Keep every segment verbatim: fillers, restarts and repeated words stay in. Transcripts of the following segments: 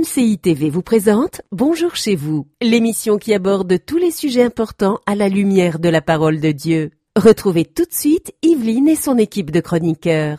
C I T V vous présente Bonjour chez vous, l'émission qui aborde tous les sujets importants à la lumière de la parole de Dieu. Retrouvez tout de suite Yveline et son équipe de chroniqueurs.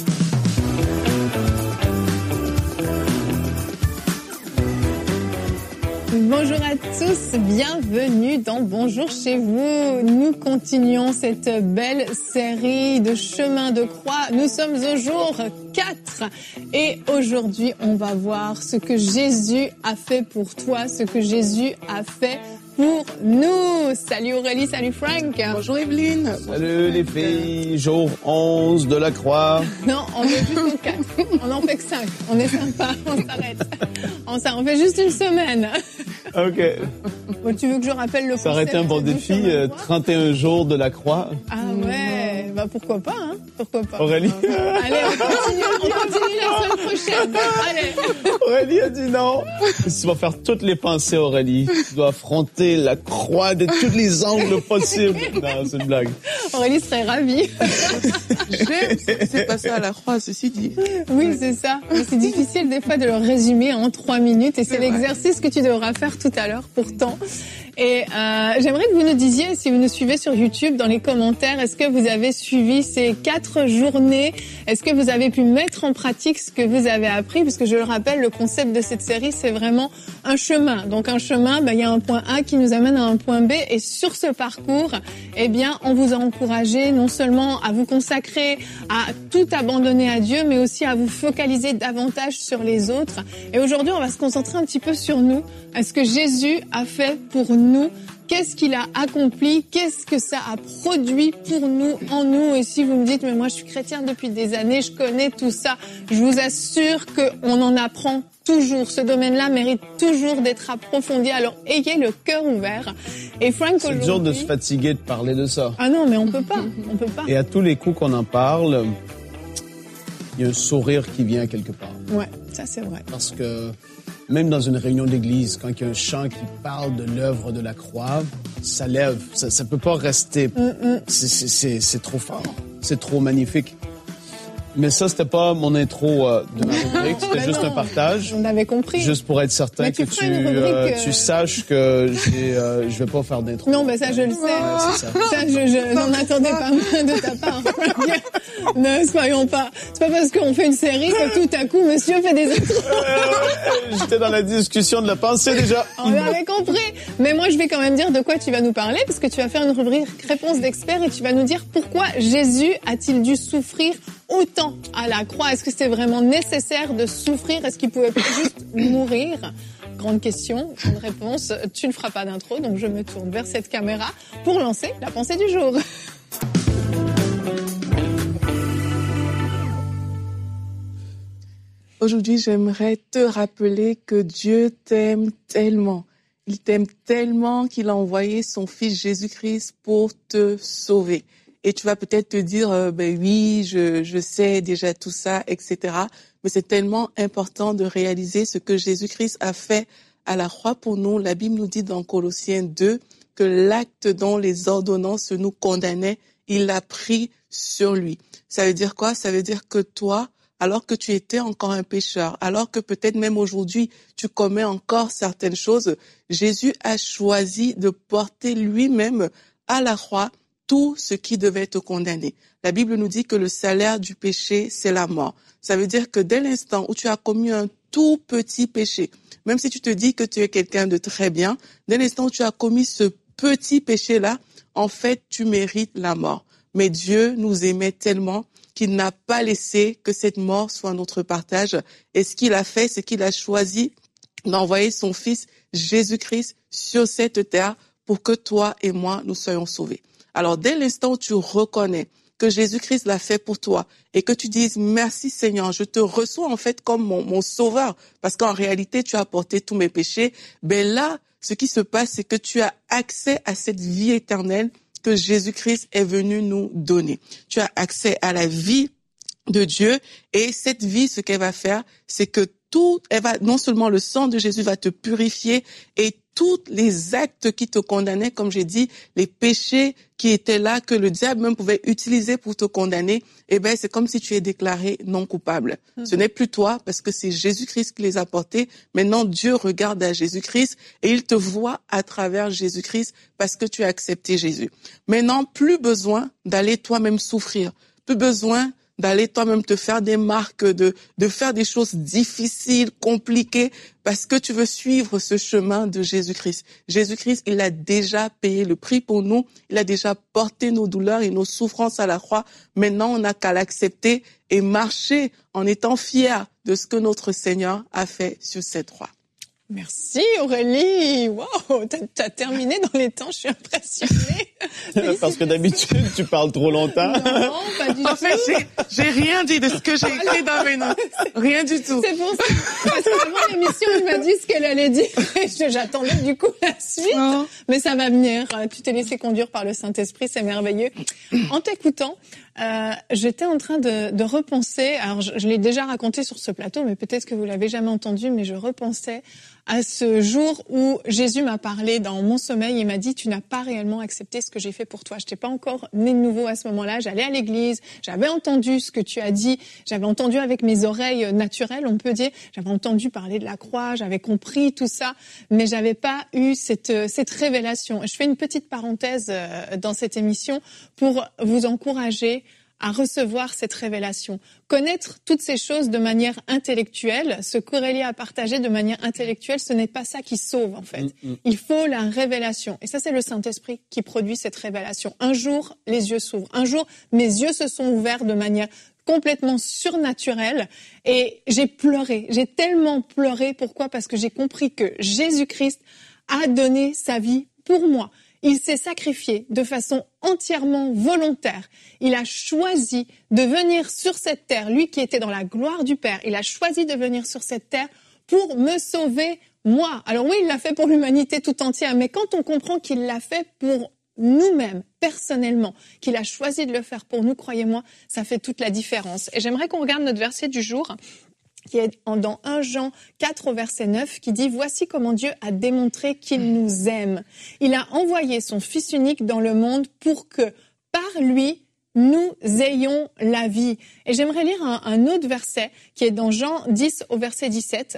Bonjour à tous, bienvenue dans Bonjour chez vous. Nous continuons cette belle série de chemins de croix. Nous sommes au jour quatre et aujourd'hui on va voir ce que Jésus a fait pour toi, ce que Jésus a fait pour nous. Salut Aurélie, salut Frank. Bonjour Yveline. Salut les filles, jour onze de la croix. Non, on est juste au quatre. On en fait que cinq. On est sympa, on s'arrête. On, on fait juste une semaine. Ok. Bon, tu veux que je rappelle le Ça aurait été un bon défi, euh, trente et un jours de la croix. Ah ouais, bah pourquoi pas, hein. Pourquoi pas. Aurélie. Allez, on continue, on continue la semaine prochaine. Allez. Aurélie a dit non. Tu vas faire toutes les pensées, Aurélie. Tu dois affronter la croix de tous les angles possibles. Non, c'est une blague. Aurélie serait ravie. J'aime ce qui s'est passé à la croix, ceci dit. Oui, c'est ça. Mais c'est difficile des fois de le résumer en trois minutes et c'est, c'est l'exercice que tu devras faire tout à l'heure pourtant. Et euh, j'aimerais que vous nous disiez, si vous nous suivez sur YouTube, dans les commentaires, est-ce que vous avez suivi ces quatre journées? Est-ce que vous avez pu mettre en pratique ce que vous avez appris? Parce que je le rappelle, le concept de cette série, c'est vraiment un chemin. Donc un chemin, ben, il y a un point A qui nous amène à un point B. Et sur ce parcours, eh bien, on vous a encouragé non seulement à vous consacrer, à tout abandonner à Dieu, mais aussi à vous focaliser davantage sur les autres. Et aujourd'hui, on va se concentrer un petit peu sur nous. Est-ce que Jésus a fait pour nous? Qu'est-ce qu'il a accompli? Qu'est-ce que ça a produit pour nous, en nous? Et si vous me dites, mais moi je suis chrétien depuis des années, je connais tout ça, je vous assure qu'on en apprend toujours. Ce domaine-là mérite toujours d'être approfondi. Alors ayez le cœur ouvert. Et Frank, c'est dur de se fatiguer de parler de ça. Ah non, mais on peut pas, on peut pas. Et à tous les coups qu'on en parle, il y a un sourire qui vient quelque part. Ouais, ça c'est vrai. Parce que même dans une réunion d'église, quand il y a un chant qui parle de l'œuvre de la croix, ça lève, ça, ça peut pas rester. Mm-mm. C'est, c'est, c'est, c'est trop fort, c'est trop magnifique. Mais ça, c'était pas mon intro euh, de ma rubrique, c'était ben juste non, un partage. On avait compris. Juste pour être certain mais que tu, tu, euh, tu sages que j'ai, euh, je vais pas faire d'intro. Non, ben ça, je le sais. Ouais, c'est ça. Ça, je, je n'en attendais pas moins de ta part. Ne soyons pas. C'est pas parce qu'on fait une série que tout à coup, monsieur fait des intros. Euh, j'étais dans la discussion de la pensée déjà. On avait compris. Mais moi, je vais quand même dire de quoi tu vas nous parler, parce que tu vas faire une rubrique réponse d'experts et tu vas nous dire pourquoi Jésus a-t-il dû souffrir autant à la croix? Est-ce que c'est vraiment nécessaire de souffrir? Est-ce qu'il pouvait pas juste mourir? Grande question, grande réponse. Tu ne feras pas d'intro, donc je me tourne vers cette caméra pour lancer la pensée du jour. Aujourd'hui, j'aimerais te rappeler que Dieu t'aime tellement. Il t'aime tellement qu'il a envoyé son Fils Jésus-Christ pour te sauver. Et tu vas peut-être te dire, euh, ben oui, je, je sais déjà tout ça, et cetera. Mais c'est tellement important de réaliser ce que Jésus-Christ a fait à la croix pour nous. La Bible nous dit dans Colossiens deux que l'acte dont les ordonnances nous condamnaient, il l'a pris sur lui. Ça veut dire quoi? Ça veut dire que toi, alors que tu étais encore un pécheur, alors que peut-être même aujourd'hui, tu commets encore certaines choses, Jésus a choisi de porter lui-même à la croix tout ce qui devait te condamner. La Bible nous dit que le salaire du péché, c'est la mort. Ça veut dire que dès l'instant où tu as commis un tout petit péché, même si tu te dis que tu es quelqu'un de très bien, dès l'instant où tu as commis ce petit péché-là, en fait, tu mérites la mort. Mais Dieu nous aimait tellement qu'il n'a pas laissé que cette mort soit notre partage. Et ce qu'il a fait, c'est qu'il a choisi d'envoyer son Fils Jésus-Christ sur cette terre pour que toi et moi, nous soyons sauvés. Alors, dès l'instant où tu reconnais que Jésus-Christ l'a fait pour toi et que tu dises « Merci Seigneur, je te reçois en fait comme mon, mon sauveur parce qu'en réalité, tu as porté tous mes péchés », ben là, ce qui se passe, c'est que tu as accès à cette vie éternelle que Jésus-Christ est venu nous donner. Tu as accès à la vie de Dieu. Et cette vie, ce qu'elle va faire, c'est que tout, elle va, non seulement le sang de Jésus va te purifier et tous les actes qui te condamnaient, comme j'ai dit, les péchés qui étaient là, que le diable même pouvait utiliser pour te condamner, eh ben, c'est comme si tu es déclaré non coupable. Mmh. Ce n'est plus toi, parce que c'est Jésus-Christ qui les a portés. Maintenant, Dieu regarde à Jésus-Christ et il te voit à travers Jésus-Christ parce que tu as accepté Jésus. Maintenant, plus besoin d'aller toi-même souffrir. Plus besoin d'aller toi-même te faire des marques, de, de faire des choses difficiles, compliquées, parce que tu veux suivre ce chemin de Jésus-Christ. Jésus-Christ, il a déjà payé le prix pour nous, il a déjà porté nos douleurs et nos souffrances à la croix. Maintenant, on n'a qu'à l'accepter et marcher en étant fiers de ce que notre Seigneur a fait sur cette croix. Merci Aurélie, wow, t'as, t'as terminé dans les temps, je suis impressionnée. Parce que d'habitude, tu parles trop longtemps. Non, pas du en tout. En fait, j'ai, j'ai rien dit de ce que j'ai écrit dans mes notes. Rien du tout. C'est pour ça, parce qu'avant l'émission, il m'a dit ce qu'elle allait dire et j'attendais du coup la suite. Non. Mais ça va venir, tu t'es laissé conduire par le Saint-Esprit, c'est merveilleux. En t'écoutant, Euh, j'étais en train de, de repenser, alors je, je l'ai déjà raconté sur ce plateau, mais peut-être que vous l'avez jamais entendu, mais je repensais à ce jour où Jésus m'a parlé dans mon sommeil et m'a dit « Tu n'as pas réellement accepté ce que j'ai fait pour toi ». Je n'étais pas encore née de nouveau à ce moment-là, j'allais à l'église, j'avais entendu ce que tu as dit, j'avais entendu avec mes oreilles naturelles, on peut dire, j'avais entendu parler de la croix, j'avais compris tout ça, mais j'avais pas eu cette, cette révélation. Je fais une petite parenthèse dans cette émission pour vous encourager à recevoir cette révélation. Connaître toutes ces choses de manière intellectuelle, ce qu'Aurélie a partagé de manière intellectuelle, ce n'est pas ça qui sauve, en fait. Mm-hmm. Il faut la révélation. Et ça, c'est le Saint-Esprit qui produit cette révélation. Un jour, les yeux s'ouvrent. Un jour, mes yeux se sont ouverts de manière complètement surnaturelle et j'ai pleuré. J'ai tellement pleuré. Pourquoi ? Parce que j'ai compris que Jésus-Christ a donné sa vie pour moi. Il s'est sacrifié de façon entièrement volontaire. Il a choisi de venir sur cette terre, lui qui était dans la gloire du Père. Il a choisi de venir sur cette terre pour me sauver, moi. Alors oui, il l'a fait pour l'humanité tout entière, mais quand on comprend qu'il l'a fait pour nous-mêmes, personnellement, qu'il a choisi de le faire pour nous, croyez-moi, ça fait toute la différence. Et j'aimerais qu'on regarde notre verset du jour, qui est dans premier Jean quatre au verset neuf, qui dit « Voici comment Dieu a démontré qu'il nous aime. Il a envoyé son Fils unique dans le monde pour que, par lui, nous ayons la vie. » Et j'aimerais lire un, un autre verset qui est dans Jean dix au verset dix-sept.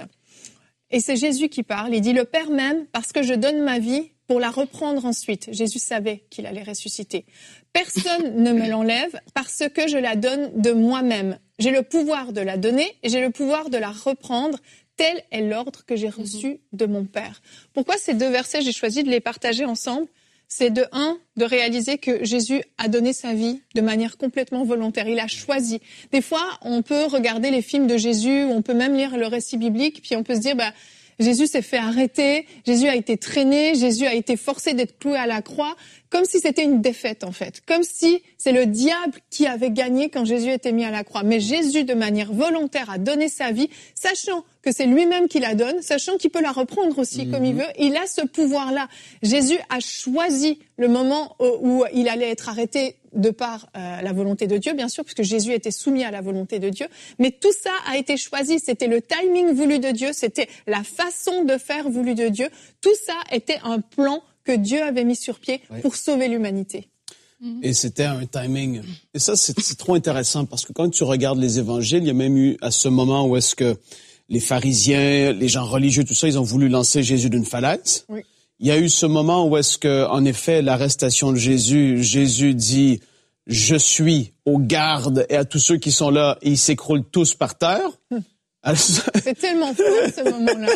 Et c'est Jésus qui parle. Il dit « Le Père m'aime parce que je donne ma vie pour la reprendre ensuite. » Jésus savait qu'il allait ressusciter. « Personne ne me l'enlève parce que je la donne de moi-même. J'ai le pouvoir de la donner et j'ai le pouvoir de la reprendre. Tel est l'ordre que j'ai reçu de mon Père. » Pourquoi ces deux versets, j'ai choisi de les partager ensemble ? C'est de un, de réaliser que Jésus a donné sa vie de manière complètement volontaire. Il a choisi. Des fois, on peut regarder les films de Jésus, on peut même lire le récit biblique, puis on peut se dire, bah, Jésus s'est fait arrêter, Jésus a été traîné, Jésus a été forcé d'être cloué à la croix, comme si c'était une défaite en fait, comme si c'est le diable qui avait gagné quand Jésus était mis à la croix. Mais Jésus, de manière volontaire, a donné sa vie, sachant que c'est lui-même qui la donne, sachant qu'il peut la reprendre aussi mmh. comme il veut. Il a ce pouvoir-là. Jésus a choisi le moment où il allait être arrêté de par euh, la volonté de Dieu, bien sûr, puisque Jésus était soumis à la volonté de Dieu. Mais tout ça a été choisi. C'était le timing voulu de Dieu. C'était la façon de faire voulu de Dieu. Tout ça était un plan que Dieu avait mis sur pied oui. pour sauver l'humanité. Et c'était un timing. Et ça, c'est, c'est trop intéressant parce que quand tu regardes les évangiles, il y a même eu à ce moment où est-ce que les pharisiens, les gens religieux, tout ça, ils ont voulu lancer Jésus d'une falaise. Oui. Il y a eu ce moment où est-ce que, en effet, l'arrestation de Jésus, Jésus dit « Je suis aux gardes et à tous ceux qui sont là » et ils s'écroulent tous par terre. Hum. Alors, c'est tellement fort, ce moment-là.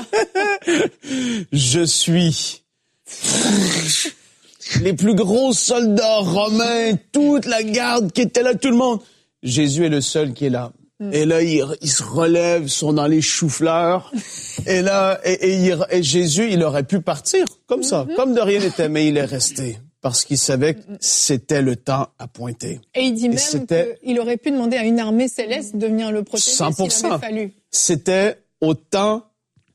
Je suis les plus gros soldats romains, toute la garde qui était là, tout le monde. Jésus est le seul qui est là. Mm. Et là, il, il se relève, ils sont dans les choux-fleurs. et là, et, et, il, et Jésus, il aurait pu partir comme ça, mm-hmm. comme de rien n'était, mais il est resté parce qu'il savait que c'était le temps à pointer. Et il dit et même qu'il aurait pu demander à une armée céleste de venir le protéger s'il avait fallu. C'était au temps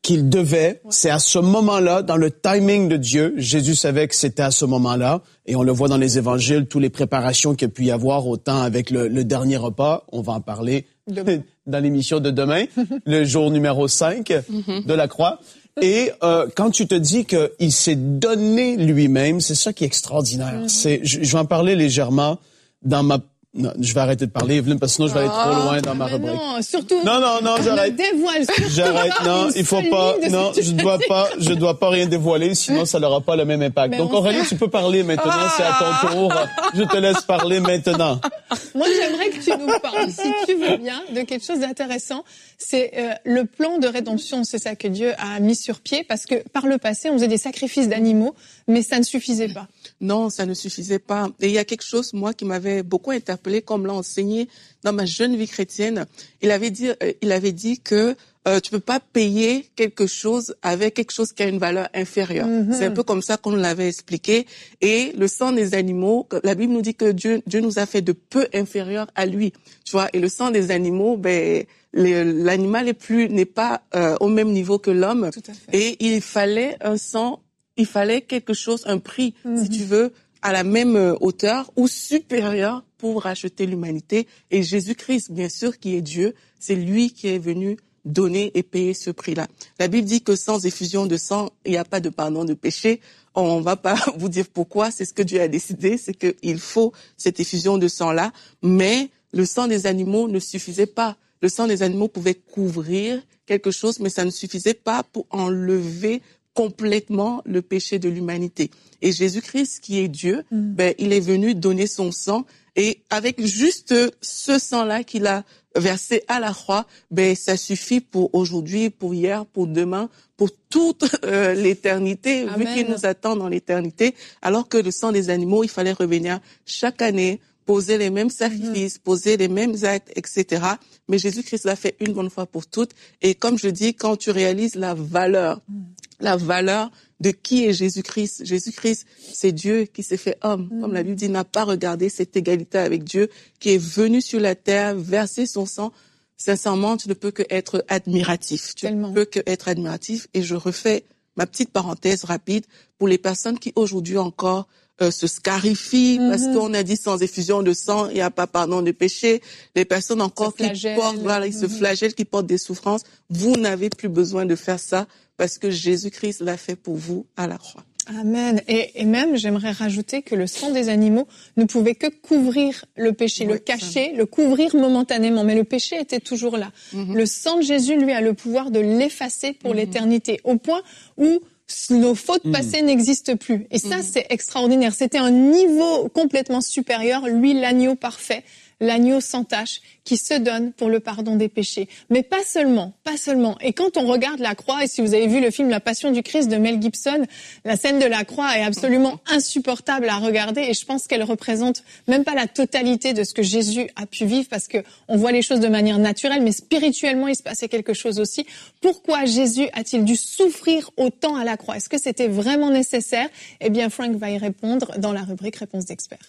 qu'il devait. Ouais. C'est à ce moment-là, dans le timing de Dieu, Jésus savait que c'était à ce moment-là. Et on le voit dans les évangiles, toutes les préparations qu'il y a pu y avoir, autant avec le, le dernier repas, on va en parler demain. Dans l'émission de demain, le jour numéro cinq mm-hmm. de la croix. Et euh, quand tu te dis qu'il s'est donné lui-même, c'est ça qui est extraordinaire. Mm-hmm. C'est, je, je vais en parler légèrement dans ma... Non, je vais arrêter de parler, Evelyne, parce que sinon je vais aller trop loin dans ma rubrique. Non, surtout. Non, non, non, j'arrête. Dévoile j'arrête. Non, il faut pas. Non, je dois pas. Je dois pas rien dévoiler, sinon ça n'aura pas le même impact. Mais donc Aurélie, sait... tu peux parler maintenant. Ah! C'est à ton tour. Je te laisse parler maintenant. Moi, j'aimerais que tu nous parles, si tu veux bien, de quelque chose d'intéressant. C'est euh, le plan de rédemption. C'est ça que Dieu a mis sur pied, parce que par le passé, on faisait des sacrifices d'animaux, mais ça ne suffisait pas. Non, ça ne suffisait pas. Et il y a quelque chose, moi, qui m'avait beaucoup interpellée, comme l'a enseigné dans ma jeune vie chrétienne. Il avait dit, euh, il avait dit que euh, tu peux pas payer quelque chose avec quelque chose qui a une valeur inférieure. Mm-hmm. C'est un peu comme ça qu'on nous l'avait expliqué. Et le sang des animaux, la Bible nous dit que Dieu, Dieu nous a fait de peu inférieur à lui. Tu vois. Et le sang des animaux, ben, les, l'animal est plus, n'est pas euh, au même niveau que l'homme. Tout à fait. Et il fallait un sang. Il fallait quelque chose, un prix, mm-hmm. si tu veux, à la même hauteur ou supérieur pour racheter l'humanité. Et Jésus-Christ, bien sûr, qui est Dieu, c'est lui qui est venu donner et payer ce prix-là. La Bible dit que sans effusion de sang, il n'y a pas de pardon de péché. On va pas vous dire pourquoi, c'est ce que Dieu a décidé, c'est qu'il faut cette effusion de sang-là. Mais le sang des animaux ne suffisait pas. Le sang des animaux pouvait couvrir quelque chose, mais ça ne suffisait pas pour enlever complètement le péché de l'humanité. Et Jésus-Christ, qui est Dieu, mm. ben, il est venu donner son sang, et avec juste ce sang-là qu'il a versé à la croix, ben, ça suffit pour aujourd'hui, pour hier, pour demain, pour toute euh, l'éternité, Amen. Vu qu'il nous attend dans l'éternité, alors que le sang des animaux, il fallait revenir chaque année, poser les mêmes sacrifices, mmh. poser les mêmes actes, et cetera. Mais Jésus-Christ l'a fait une bonne fois pour toutes. Et comme je dis, quand tu réalises la valeur, mmh. la valeur de qui est Jésus-Christ. Jésus-Christ, c'est Dieu qui s'est fait homme. Mmh. Comme la Bible dit, n'a pas regardé cette égalité avec Dieu, qui est venu sur la terre, verser son sang. Sincèrement, tu ne peux que être admiratif. Tu Tellement. ne peux que être admiratif. Et je refais ma petite parenthèse rapide pour les personnes qui aujourd'hui encore Euh, se scarifient mm-hmm. parce qu'on a dit sans effusion de sang, il n'y a pas pardon de péché. Les personnes encore qui portent, voilà, ils mm-hmm. se flagellent, qui portent des souffrances. Vous n'avez plus besoin de faire ça parce que Jésus-Christ l'a fait pour vous à la croix. Amen. Et, et même, j'aimerais rajouter que le sang des animaux ne pouvait que couvrir le péché, oui, le cacher, ça. Le couvrir momentanément. Mais le péché était toujours là. Mm-hmm. Le sang de Jésus, lui, a le pouvoir de l'effacer pour mm-hmm. l'éternité, au point où nos fautes passées mmh. n'existent plus. Et ça, mmh. c'est extraordinaire. C'était un niveau complètement supérieur. Lui, l'agneau parfait, l'agneau sans tache, qui se donne pour le pardon des péchés. Mais pas seulement, pas seulement. Et quand on regarde la croix, et si vous avez vu le film La Passion du Christ de Mel Gibson, la scène de la croix est absolument insupportable à regarder, et je pense qu'elle représente même pas la totalité de ce que Jésus a pu vivre, parce que on voit les choses de manière naturelle, mais spirituellement, il se passait quelque chose aussi. Pourquoi Jésus a-t-il dû souffrir autant à la croix? Est-ce que c'était vraiment nécessaire? Eh bien, Frank va y répondre dans la rubrique Réponse d'experts.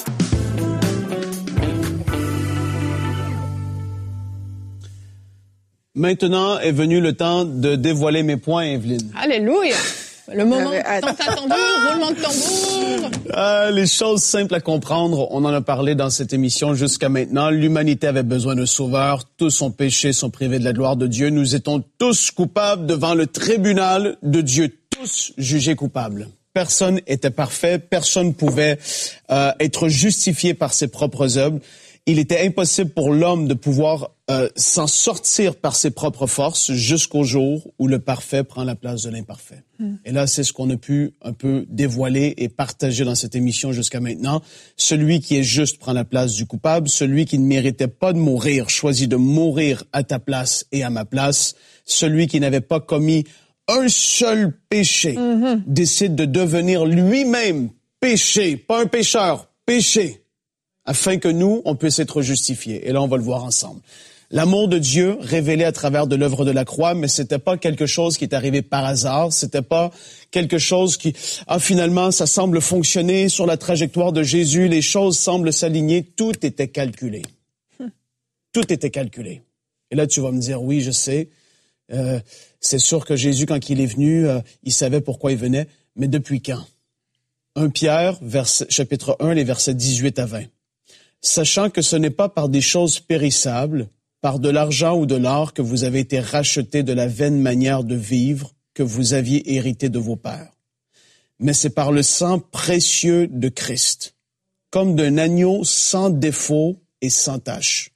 Maintenant est venu le temps de dévoiler mes points, Evelyne. Alléluia! Le moment tant attendu, roulement de tambour. Euh, les choses simples à comprendre, on en a parlé dans cette émission jusqu'à maintenant. L'humanité avait besoin d'un sauveur. Tous ont péché, sont privés de la gloire de Dieu. Nous étions tous coupables devant le tribunal de Dieu, tous jugés coupables. Personne était parfait, personne pouvait euh, être justifié par ses propres œuvres. Il était impossible pour l'homme de pouvoir euh, s'en sortir par ses propres forces jusqu'au jour où le parfait prend la place de l'imparfait. Mm. Et là, c'est ce qu'on a pu un peu dévoiler et partager dans cette émission jusqu'à maintenant. Celui qui est juste prend la place du coupable. Celui qui ne méritait pas de mourir choisit de mourir à ta place et à ma place. Celui qui n'avait pas commis un seul péché mm-hmm. décide de devenir lui-même péché, pas un pécheur, péché, afin que nous, on puisse être justifiés. Et là, on va le voir ensemble. L'amour de Dieu révélé à travers de l'œuvre de la croix, mais c'était pas quelque chose qui est arrivé par hasard, c'était pas quelque chose qui, ah, finalement, ça semble fonctionner sur la trajectoire de Jésus, les choses semblent s'aligner, tout était calculé. Tout était calculé. Et là, tu vas me dire, oui, je sais, Euh, c'est sûr que Jésus, quand il est venu, euh, il savait pourquoi il venait, mais depuis quand? Premier Pierre, verset, chapitre un, les versets dix-huit à vingt. Sachant que ce n'est pas par des choses périssables, par de l'argent ou de l'or que vous avez été rachetés de la vaine manière de vivre que vous aviez hérité de vos pères. Mais c'est par le sang précieux de Christ, comme d'un agneau sans défaut et sans tache,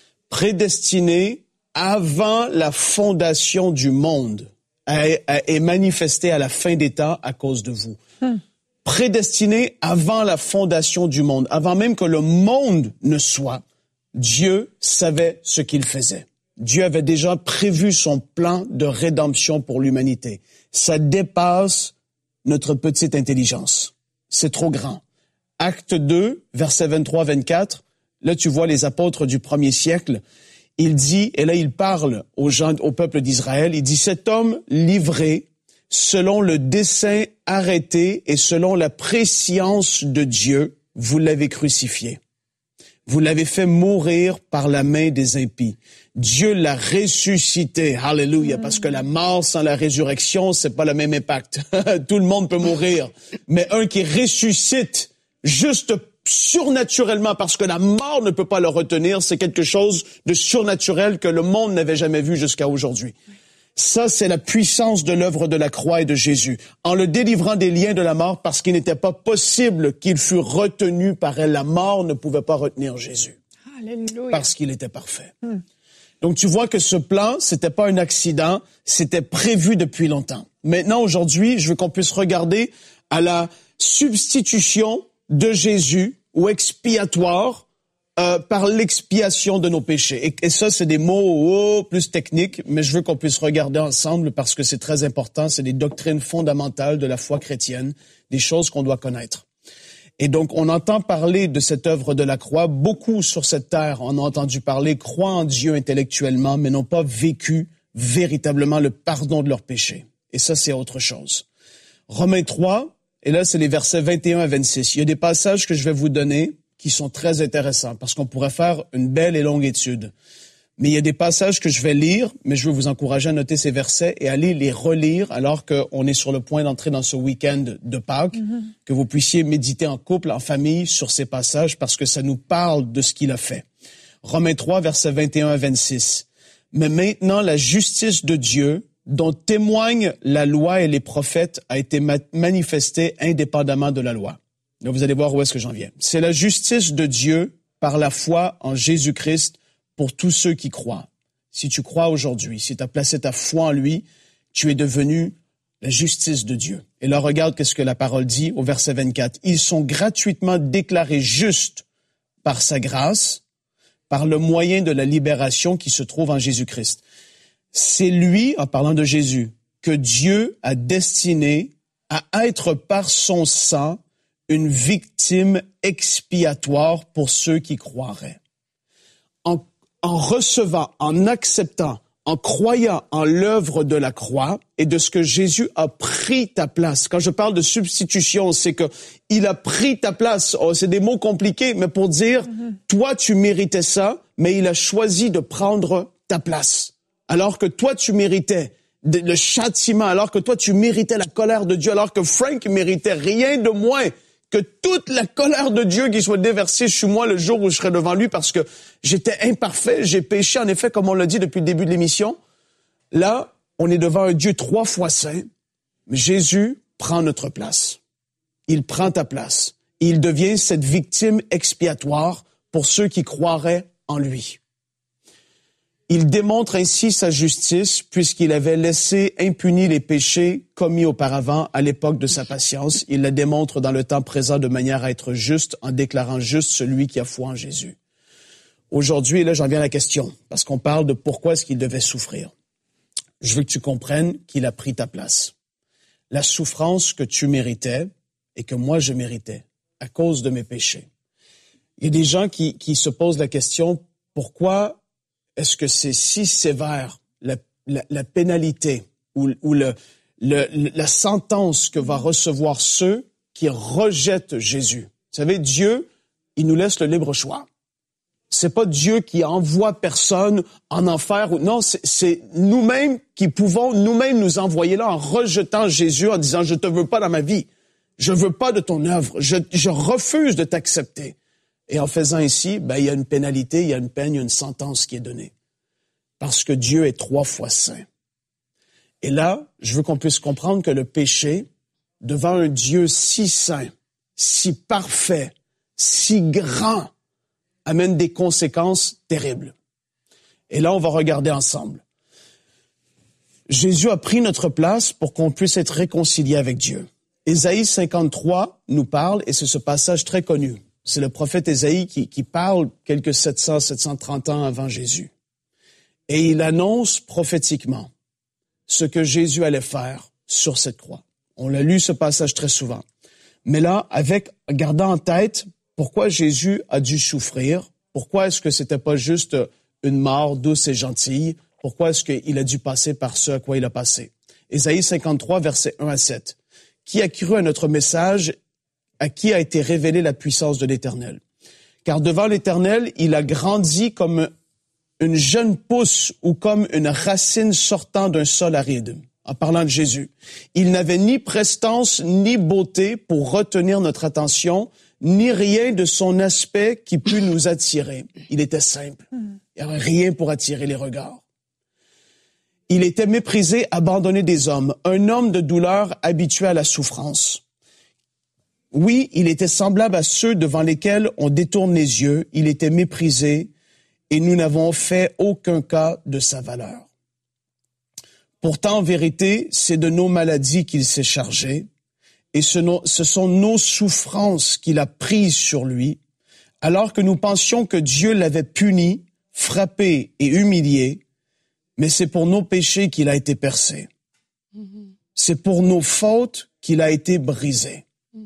prédestiné avant la fondation du monde et manifesté à la fin des temps à cause de vous. Hmm. Prédestiné avant la fondation du monde, avant même que le monde ne soit, Dieu savait ce qu'il faisait. Dieu avait déjà prévu son plan de rédemption pour l'humanité. Ça dépasse notre petite intelligence. C'est trop grand. Acte deux, versets vingt-trois à vingt-quatre, là tu vois les apôtres du premier siècle, il dit, et là il parle aux gens, au peuple d'Israël, il dit, cet homme livré selon le dessein arrêté et selon la prescience de Dieu, vous l'avez crucifié. Vous l'avez fait mourir par la main des impies. Dieu l'a ressuscité. Alléluia. Parce que la mort sans la résurrection, c'est pas le même impact. Tout le monde peut mourir. Mais un qui ressuscite juste surnaturellement, parce que la mort ne peut pas le retenir, c'est quelque chose de surnaturel que le monde n'avait jamais vu jusqu'à aujourd'hui. Ça, c'est la puissance de l'œuvre de la croix et de Jésus. En le délivrant des liens de la mort, parce qu'il n'était pas possible qu'il fût retenu par elle. La mort ne pouvait pas retenir Jésus. Alléluia. Parce qu'il était parfait. Hmm. Donc, tu vois que ce plan, c'était pas un accident, c'était prévu depuis longtemps. Maintenant, aujourd'hui, je veux qu'on puisse regarder à la substitution de Jésus ou expiatoire Euh, par l'expiation de nos péchés. Et, et ça, c'est des mots oh, plus techniques, mais je veux qu'on puisse regarder ensemble parce que c'est très important. C'est des doctrines fondamentales de la foi chrétienne, des choses qu'on doit connaître. Et donc, on entend parler de cette œuvre de la croix. Beaucoup sur cette terre en ont entendu parler, croient en Dieu intellectuellement, mais n'ont pas vécu véritablement le pardon de leurs péchés. Et ça, c'est autre chose. Romains trois, et là, c'est les versets vingt et un à vingt-six. Il y a des passages que je vais vous donner qui sont très intéressants, parce qu'on pourrait faire une belle et longue étude. Mais il y a des passages que je vais lire, mais je veux vous encourager à noter ces versets et aller les relire alors qu'on est sur le point d'entrer dans ce week-end de Pâques, mm-hmm. que vous puissiez méditer en couple, en famille, sur ces passages, parce que ça nous parle de ce qu'il a fait. Romains trois, versets vingt et un à vingt-six. « Mais maintenant, la justice de Dieu, dont témoignent la loi et les prophètes, a été ma- manifestée indépendamment de la loi. » Là, vous allez voir où est-ce que j'en viens. C'est la justice de Dieu par la foi en Jésus-Christ pour tous ceux qui croient. Si tu crois aujourd'hui, si tu as placé ta foi en lui, tu es devenu la justice de Dieu. Et là, regarde qu'est-ce que la parole dit au verset vingt-quatre. Ils sont gratuitement déclarés justes par sa grâce, par le moyen de la libération qui se trouve en Jésus-Christ. C'est lui, en parlant de Jésus, que Dieu a destiné à être par son sang une victime expiatoire pour ceux qui croiraient. En, en recevant, en acceptant, en croyant en l'œuvre de la croix et de ce que Jésus a pris ta place. Quand je parle de substitution, c'est que il a pris ta place. Oh, c'est des mots compliqués, mais pour dire, mm-hmm. toi, tu méritais ça, mais il a choisi de prendre ta place. Alors que toi, tu méritais le châtiment, alors que toi, tu méritais la colère de Dieu, alors que Frank méritait rien de moins que toute la colère de Dieu qui soit déversée sur moi le jour où je serai devant lui parce que j'étais imparfait, j'ai péché, en effet, comme on l'a dit depuis le début de l'émission. Là, on est devant un Dieu trois fois saint. Jésus prend notre place. Il prend ta place. Il devient cette victime expiatoire pour ceux qui croiraient en lui. Il démontre ainsi sa justice puisqu'il avait laissé impunis les péchés commis auparavant à l'époque de sa patience. Il la démontre dans le temps présent de manière à être juste en déclarant juste celui qui a foi en Jésus. Aujourd'hui, là, j'en viens à la question parce qu'on parle de pourquoi est-ce qu'il devait souffrir. Je veux que tu comprennes qu'il a pris ta place. La souffrance que tu méritais et que moi je méritais à cause de mes péchés. Il y a des gens qui, qui se posent la question, pourquoi est-ce que c'est si sévère, la, la, la pénalité ou, ou le, le, la sentence que va recevoir ceux qui rejettent Jésus? Vous savez, Dieu, il nous laisse le libre choix. C'est pas Dieu qui envoie personne en enfer. Non, c'est, c'est nous-mêmes qui pouvons nous-mêmes nous envoyer là en rejetant Jésus, en disant « Je te veux pas dans ma vie. Je veux pas de ton œuvre. Je, je refuse de t'accepter. » Et en faisant ainsi, ben, il y a une pénalité, il y a une peine, il y a une sentence qui est donnée. Parce que Dieu est trois fois saint. Et là, je veux qu'on puisse comprendre que le péché, devant un Dieu si saint, si parfait, si grand, amène des conséquences terribles. Et là, on va regarder ensemble. Jésus a pris notre place pour qu'on puisse être réconcilié avec Dieu. Ésaïe cinquante-trois nous parle, et c'est ce passage très connu. C'est le prophète Ésaïe qui, qui parle quelques sept cents, sept cent trente ans avant Jésus. Et il annonce prophétiquement ce que Jésus allait faire sur cette croix. On l'a lu ce passage très souvent. Mais là, avec, gardant en tête pourquoi Jésus a dû souffrir, pourquoi est-ce que c'était pas juste une mort douce et gentille, pourquoi est-ce qu'il a dû passer par ce à quoi il a passé. Ésaïe cinquante-trois, versets un à sept. Qui a cru à notre message, à qui a été révélée la puissance de l'Éternel? Car devant l'Éternel, il a grandi comme une jeune pousse ou comme une racine sortant d'un sol aride. En parlant de Jésus. Il n'avait ni prestance ni beauté pour retenir notre attention, ni rien de son aspect qui pût nous attirer. Il était simple. Il n'y avait rien pour attirer les regards. Il était méprisé, abandonné des hommes, un homme de douleur habitué à la souffrance. Oui, il était semblable à ceux devant lesquels on détourne les yeux. Il était méprisé et nous n'avons fait aucun cas de sa valeur. Pourtant, en vérité, c'est de nos maladies qu'il s'est chargé, et ce, no, ce sont nos souffrances qu'il a prises sur lui, alors que nous pensions que Dieu l'avait puni, frappé et humilié, mais c'est pour nos péchés qu'il a été percé. Mm-hmm. C'est pour nos fautes qu'il a été brisé. Mm.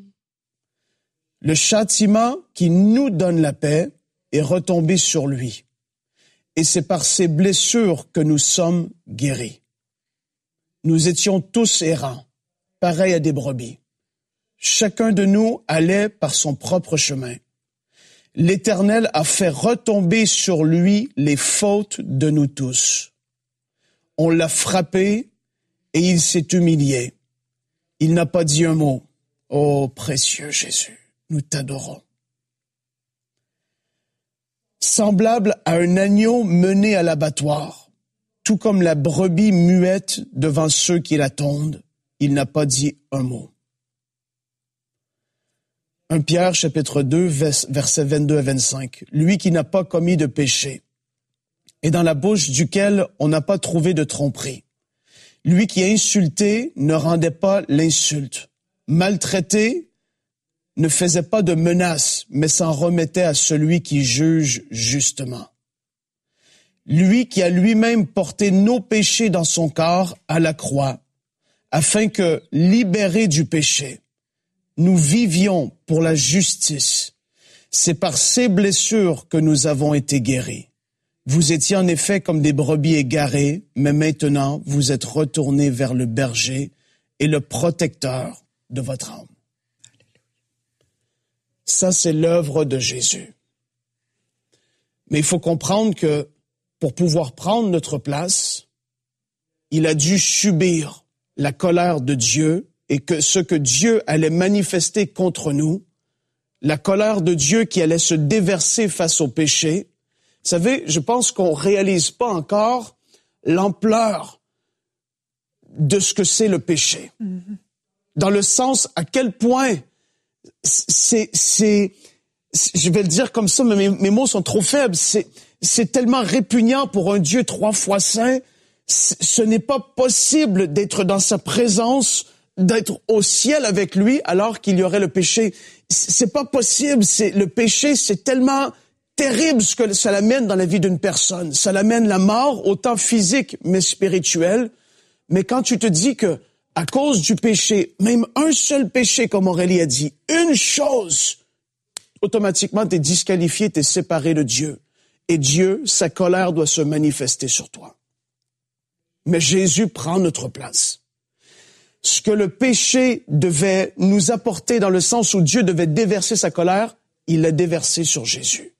Le châtiment qui nous donne la paix est retombé sur lui, et c'est par ses blessures que nous sommes guéris. Nous étions tous errants, pareils à des brebis. Chacun de nous allait par son propre chemin. L'Éternel a fait retomber sur lui les fautes de nous tous. On l'a frappé et il s'est humilié. Il n'a pas dit un mot. Ô précieux Jésus, nous t'adorons. Semblable à un agneau mené à l'abattoir, tout comme la brebis muette devant ceux qui la tondent, il n'a pas dit un mot. premier Pierre, chapitre deux, versets vingt-deux à vingt-cinq. Lui qui n'a pas commis de péché, et dans la bouche duquel on n'a pas trouvé de tromperie. Lui qui a insulté ne rendait pas l'insulte. Maltraité ne faisait pas de menaces, mais s'en remettait à celui qui juge justement. Lui qui a lui-même porté nos péchés dans son corps à la croix, afin que, libérés du péché, nous vivions pour la justice. C'est par ces blessures que nous avons été guéris. Vous étiez en effet comme des brebis égarées, mais maintenant vous êtes retournés vers le berger et le protecteur de votre âme. Ça, c'est l'œuvre de Jésus. Mais il faut comprendre que pour pouvoir prendre notre place, il a dû subir la colère de Dieu et que ce que Dieu allait manifester contre nous, la colère de Dieu qui allait se déverser face au péché. Vous savez, je pense qu'on réalise pas encore l'ampleur de ce que c'est le péché. Mm-hmm. Dans le sens à quel point c'est, c'est, c'est je vais le dire comme ça, mais mes, mes mots sont trop faibles, c'est, c'est tellement répugnant pour un Dieu trois fois saint. Ce n'est pas possible d'être dans sa présence, d'être au ciel avec lui alors qu'il y aurait le péché. C'est pas possible. C'est, le péché, c'est tellement terrible ce que ça l'amène dans la vie d'une personne. Ça l'amène la mort, autant physique mais spirituelle. Mais quand tu te dis que à cause du péché, même un seul péché, comme Aurélie a dit, une chose, automatiquement t'es disqualifié, t'es séparé de Dieu. Et Dieu, sa colère doit se manifester sur toi. Mais Jésus prend notre place. Ce que le péché devait nous apporter dans le sens où Dieu devait déverser sa colère, il l'a déversé sur Jésus.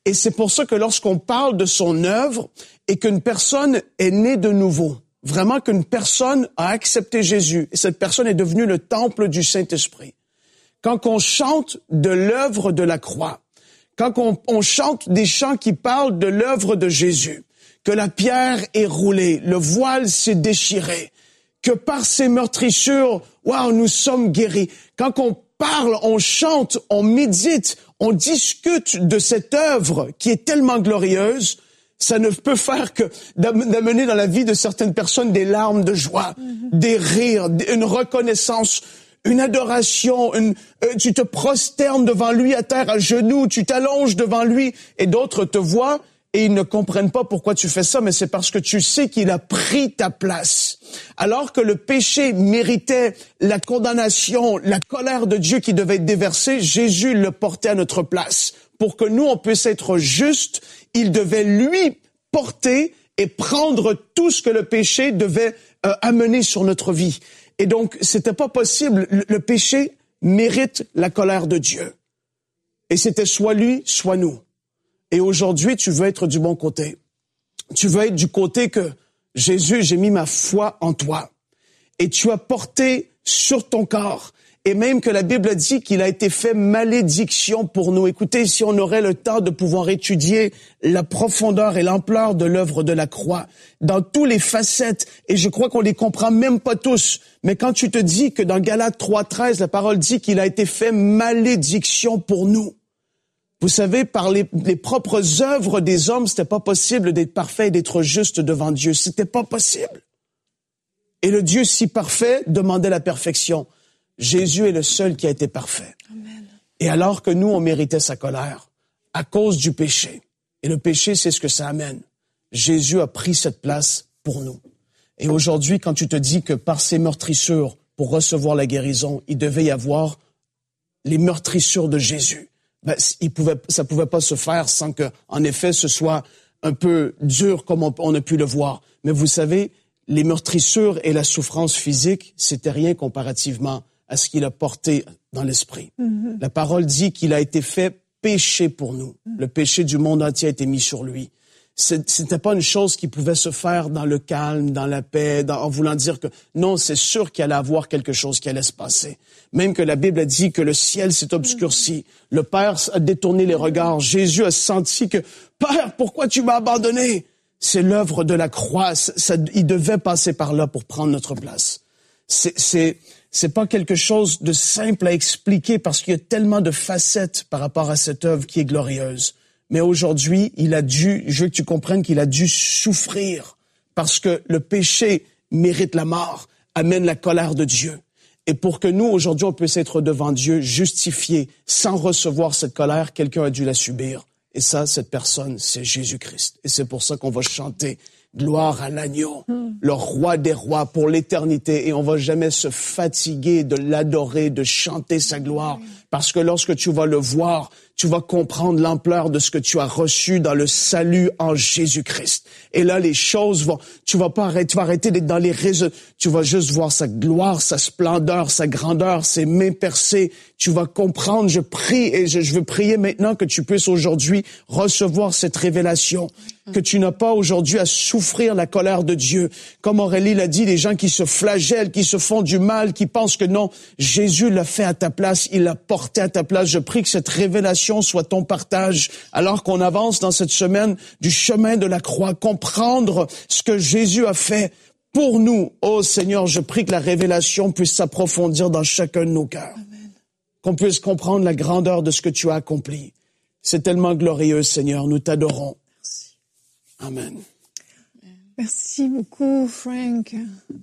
Et c'est pour ça que lorsqu'on parle de son œuvre et qu'une personne est née de nouveau, vraiment qu'une personne a accepté Jésus, et cette personne est devenue le temple du Saint-Esprit. Quand on chante de l'œuvre de la croix, quand on, on chante des chants qui parlent de l'œuvre de Jésus, que la pierre est roulée, le voile s'est déchiré, que par ses meurtrissures, waouh, nous sommes guéris. Quand on parle, on chante, on médite, on discute de cette œuvre qui est tellement glorieuse, ça ne peut faire que d'amener dans la vie de certaines personnes des larmes de joie, mm-hmm. des rires, une reconnaissance, une adoration, une, euh, tu te prosternes devant lui à terre, à genoux, tu t'allonges devant lui, et d'autres te voient et ils ne comprennent pas pourquoi tu fais ça, mais c'est parce que tu sais qu'il a pris ta place. Alors que le péché méritait la condamnation, la colère de Dieu qui devait être déversée, Jésus le portait à notre place. Pour que nous, on puisse être justes, il devait lui porter et prendre tout ce que le péché devait euh, amener sur notre vie. Et donc, c'était pas possible. Le, le péché mérite la colère de Dieu. Et c'était soit lui, soit nous. Et aujourd'hui, tu veux être du bon côté. Tu veux être du côté que Jésus, j'ai mis ma foi en toi. Et tu as porté sur ton corps. Et même que la Bible dit qu'il a été fait malédiction pour nous. Écoutez, si on aurait le temps de pouvoir étudier la profondeur et l'ampleur de l'œuvre de la croix, dans tous les facettes, et je crois qu'on les comprend même pas tous, mais quand tu te dis que dans Galates trois treize, la parole dit qu'il a été fait malédiction pour nous. Vous savez, par les, les propres œuvres des hommes, c'était pas possible d'être parfait et d'être juste devant Dieu. C'était pas possible. Et le Dieu si parfait demandait la perfection. Jésus est le seul qui a été parfait. Amen. Et alors que nous, on méritait sa colère, à cause du péché, et le péché, c'est ce que ça amène, Jésus a pris cette place pour nous. Et aujourd'hui, quand tu te dis que par ses meurtrissures, pour recevoir la guérison, il devait y avoir les meurtrissures de Jésus, ben, il pouvait, ça pouvait pas se faire sans que, en effet, ce soit un peu dur comme on, on a pu le voir. Mais vous savez, les meurtrissures et la souffrance physique, c'était rien comparativement à ce qu'il a porté dans l'esprit. Mm-hmm. La parole dit qu'il a été fait péché pour nous. Mm-hmm. Le péché du monde entier a été mis sur lui. C'était pas une chose qui pouvait se faire dans le calme, dans la paix, dans, en voulant dire que non, c'est sûr qu'il allait avoir quelque chose qui allait se passer. Même que la Bible a dit que le ciel s'est obscurci. Le Père a détourné les regards. Jésus a senti que, Père, pourquoi tu m'as abandonné? C'est l'œuvre de la croix. Ça, ça, il devait passer par là pour prendre notre place. C'est, c'est, c'est pas quelque chose de simple à expliquer parce qu'il y a tellement de facettes par rapport à cette œuvre qui est glorieuse. Mais aujourd'hui, il a dû, je veux que tu comprennes qu'il a dû souffrir parce que le péché mérite la mort, amène la colère de Dieu. Et pour que nous, aujourd'hui, on puisse être devant Dieu, justifiés, sans recevoir cette colère, quelqu'un a dû la subir. Et ça, cette personne, c'est Jésus-Christ. Et c'est pour ça qu'on va chanter gloire à l'agneau, mm. le roi des rois pour l'éternité. Et on va jamais se fatiguer de l'adorer, de chanter sa gloire. Parce que lorsque tu vas le voir, tu vas comprendre l'ampleur de ce que tu as reçu dans le salut en Jésus-Christ. Et là, les choses vont, tu vas pas arrêter, tu vas arrêter d'être dans les réseaux. Tu vas juste voir sa gloire, sa splendeur, sa grandeur, ses mains percées. Tu vas comprendre. Je prie et je, je veux prier maintenant que tu puisses aujourd'hui recevoir cette révélation. Que tu n'as pas aujourd'hui à souffrir la colère de Dieu. Comme Aurélie l'a dit, les gens qui se flagellent, qui se font du mal, qui pensent que non, Jésus l'a fait à ta place, il l'a porté à ta place. Je prie que cette révélation soit ton partage alors qu'on avance dans cette semaine du chemin de la croix. Comprendre ce que Jésus a fait pour nous. Oh Seigneur, je prie que la révélation puisse s'approfondir dans chacun de nos cœurs. Amen. Qu'on puisse comprendre la grandeur de ce que tu as accompli. C'est tellement glorieux, Seigneur. Nous t'adorons. Amen. Merci beaucoup, Frank.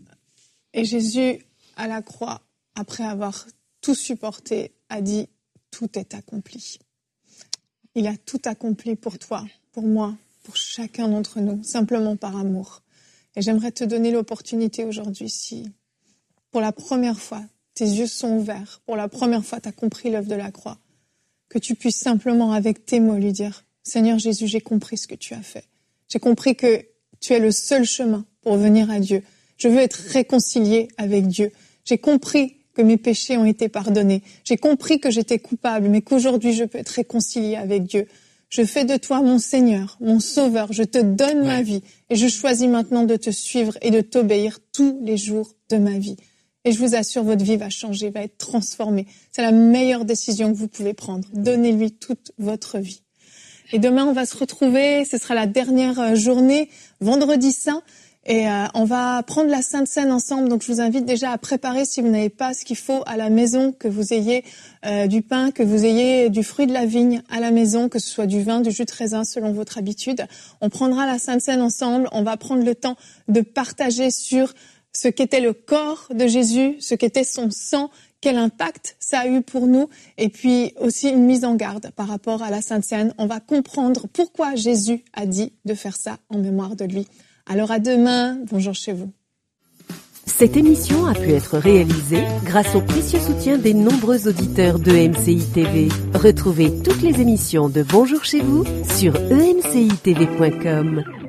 Et Jésus, à la croix, après avoir tout supporté, a dit « Tout est accompli ». Il a tout accompli pour toi, pour moi, pour chacun d'entre nous, simplement par amour. Et j'aimerais te donner l'opportunité aujourd'hui, si pour la première fois, tes yeux sont ouverts, pour la première fois, tu as compris l'œuvre de la croix, que tu puisses simplement, avec tes mots, lui dire « Seigneur Jésus, j'ai compris ce que tu as fait. J'ai compris que tu es le seul chemin pour venir à Dieu. Je veux être réconcilié avec Dieu. J'ai compris que mes péchés ont été pardonnés. J'ai compris que j'étais coupable, mais qu'aujourd'hui je peux être réconcilié avec Dieu. Je fais de toi mon Seigneur, mon Sauveur. Je te donne ouais. ma vie et je choisis maintenant de te suivre et de t'obéir tous les jours de ma vie. Et je vous assure, votre vie va changer, va être transformée. C'est la meilleure décision que vous pouvez prendre. Donnez-lui toute votre vie. Et demain, on va se retrouver. Ce sera la dernière journée, vendredi saint. Et euh, on va prendre la Sainte Seine ensemble. Donc, je vous invite déjà à préparer, si vous n'avez pas ce qu'il faut à la maison, que vous ayez euh, du pain, que vous ayez du fruit de la vigne à la maison, que ce soit du vin, du jus de raisin, selon votre habitude. On prendra la Sainte Seine ensemble. On va prendre le temps de partager sur ce qu'était le corps de Jésus, ce qu'était son sang, quel impact ça a eu pour nous, et puis aussi une mise en garde par rapport à la Sainte Seine. On va comprendre pourquoi Jésus a dit de faire ça en mémoire de lui. Alors à demain, bonjour chez vous. Cette émission a pu être réalisée grâce au précieux soutien des nombreux auditeurs de E M C I T V. Retrouvez toutes les émissions de Bonjour chez vous sur e m c i t v point com.